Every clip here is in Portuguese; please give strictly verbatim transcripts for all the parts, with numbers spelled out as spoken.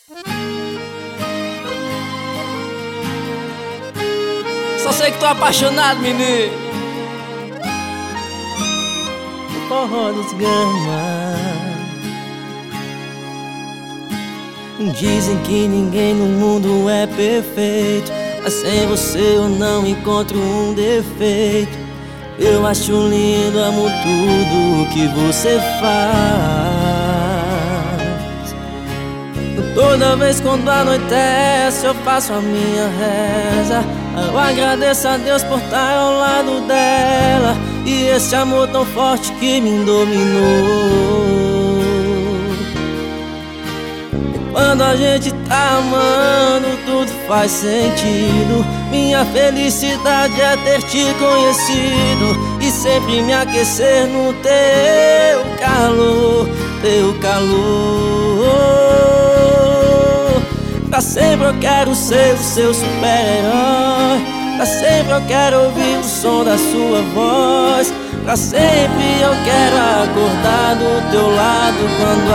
Só sei que tô apaixonado, menino. O forró dos Gama. Dizem que ninguém no mundo é perfeito, mas sem você eu não encontro um defeito. Eu acho lindo, amo tudo que você faz. Toda vez quando anoitece eu faço a minha reza. Eu agradeço a Deus por estar ao lado dela, e esse amor tão forte que me dominou. Quando a gente tá amando, tudo faz sentido. Minha felicidade é ter te conhecido e sempre me aquecer no teu calor, teu calor. Pra sempre eu quero ser o seu super-herói. Pra sempre eu quero ouvir o som da sua voz. Pra sempre eu quero acordar do teu lado quando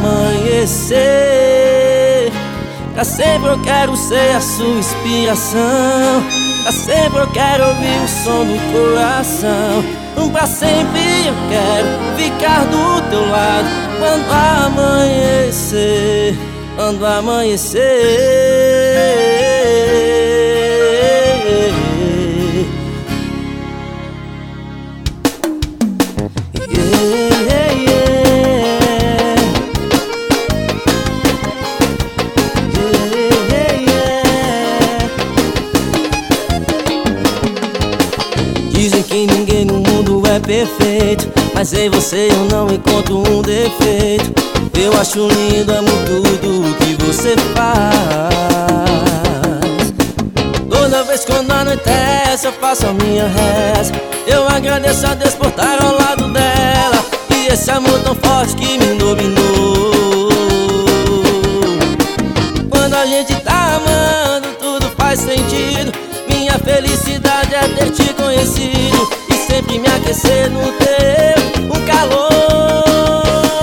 amanhecer. Pra sempre eu quero ser a sua inspiração. Pra sempre eu quero ouvir o som do coração. Pra sempre eu quero ficar do teu lado quando amanhecer, quando amanhecer. Dizem que ninguém no mundo é perfeito, mas em você eu não encontro um defeito. Eu acho lindo, amo tudo que você faz. Toda vez quando anoitece eu faço a minha reza. Eu agradeço a Deus por estar ao lado dela, e esse amor tão forte que me dominou. Quando a gente tá amando, tudo faz sentido. Minha felicidade é ter te conhecido e sempre me aquecer no teu um calor.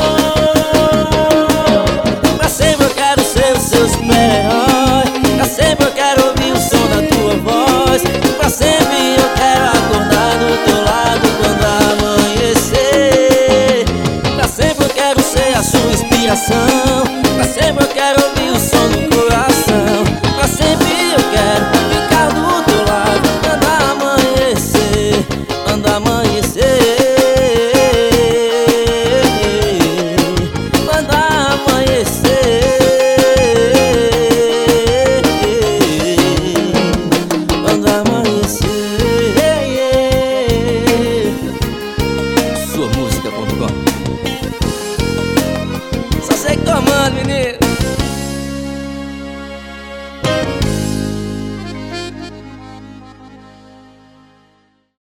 Pra sempre eu quero ser o seu super-herói. Pra sempre eu quero ouvir o som da tua voz. Pra sempre eu quero acordar do teu lado quando amanhecer. Pra sempre eu quero ser a sua inspiração. Pra sempre eu quero ouvir o som do coração. Pra sempre eu quero ficar do teu lado quando amanhecer, quando amanhecer, quando amanhecer, quando amanhecer. Sua música ponto com. Só sei que tô amando, menino.